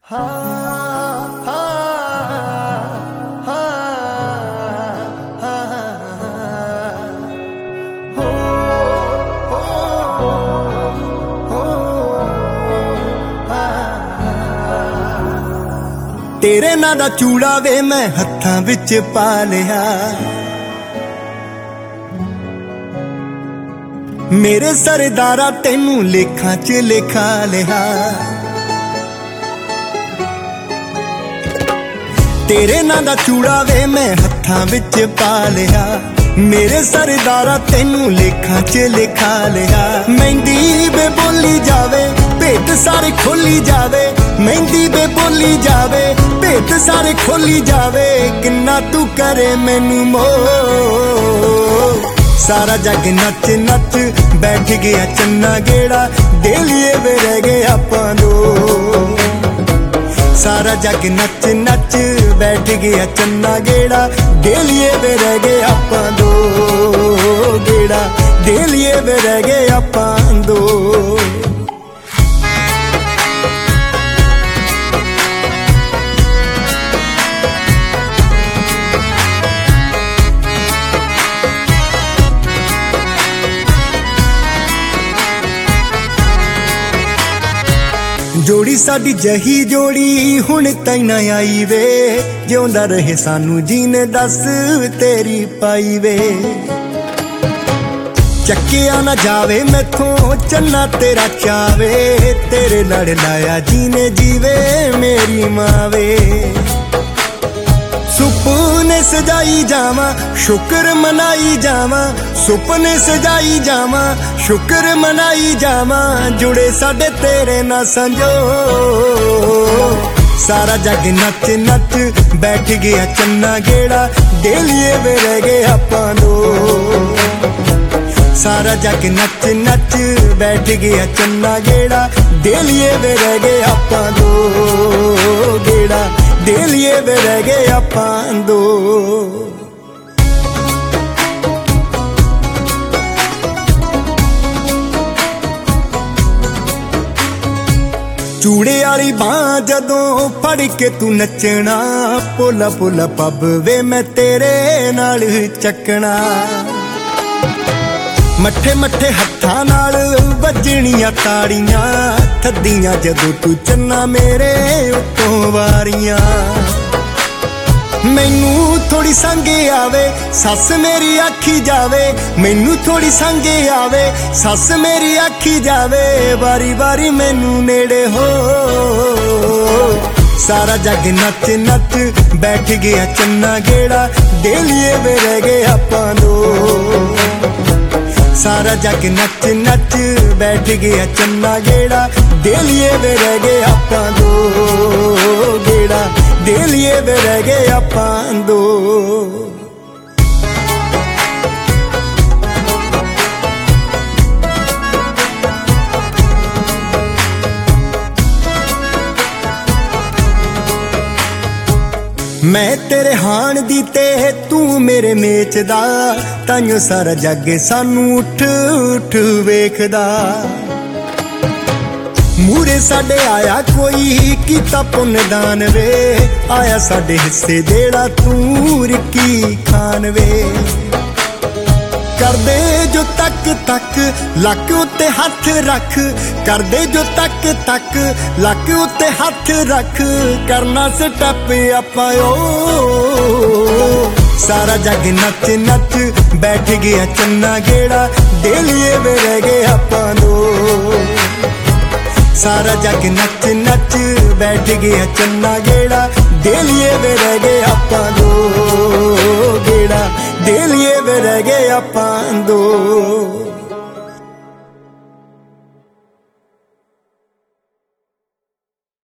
तेरे नां दा चूड़ा वे मैं हत्थां विच पा लिया, मेरे सरदारा तेनू लेखां च लिखा लिया। तेरे नां दा चूड़ा वे मैं हत्थां विच पा लिया, मेरे सरदारा तेनू लेखां च लिखा लिया। मेहंदी बे बोली जावे भेत सारे खोली जावे, मेहंदी बे बोली जावे भेत सारे खोली जावे। किन्ना तू करे मैनू मोह, सारा जग नच नच बैठ गया चन्ना गेड़ा, दे लिए वे रह गए आपां दो। सारा जग नच नच बैठ गया चन्ना गेड़ा, दे लिए वे रह गए आपां दो गेड़ा, दे लिए वे रह गए आपां दो। जोड़ी साडी जही जोड़ी हुण ताईं ना आई वे, जिउंदा रहे सानू जीने दस तेरी पाई वे। चक्किया ना जावे मैथों चन्ना तेरा चावे, तेरे लड़ लाया जीने जीवे मेरी मावे। सुपने सजाई जावा शुक्र मनाई जावा, सुपने सजाई जावा शुक्र मनाई जावा। जुड़े साडे तेरे ना संजो, सारा जग नच नच बैठ गया चन्ना गेड़ा, दे लिए वे रह गए आपां दो। सारा जग नच नच बैठ गया चन्ना गेड़ा, दे लिए वे रह गए आपां दो गेड़ा, दे लिए वे रह गए आपां दो। चूड़े आली बां जदों फड़ के तू नचना, पोला पोला पब वे मैं तेरे नाल चकना। मठे मठे हत्थां नाल वजणियां ताड़ियां, थद्दियां जदों तू चन्ना मेरे उत्तों वारियां। मैनू थोड़ी संगे आवे सस मेरी आखी जावे, मैनू थोड़ी संगे आवे सस मेरी आखी जावे। बारी बारी मैनू नेड़े हो, सारा जग नच नच बैठ गया चन्ना गेड़ा, दे लिए वे रह गए आपां दो। सारा जग नच नच बैठ गया चन्ना गेड़ा, दे लिए वे रह गए आपां दो गेड़ा, दे लिए वे रह गए आपां दो। मैं तेरे हाण दी ते तू मेरे मेच दा, ताइयों सारा जग सानू उठ उठ वेखदा। मूरे साडे आया कोई कीता पुन्न दान वे, आया साडे हिस्से जेड़ा तू रिकी खान वे। करदे जो तक तक लक उत्ते हाथ रख, करदे जो तक तक लक उत्ते हाथ रख। करना स्टैप आपां ओ, सारा जग नच नच बैठ गया चन्ना गेड़ा, दे लिए वे रह गए आपां दो। सारा जग नच नच बैठ गया चन्ना गेड़ा, दे लिए वे रह गए आपां दो गेड़ा, दे लिए वे रह गए आपां दो।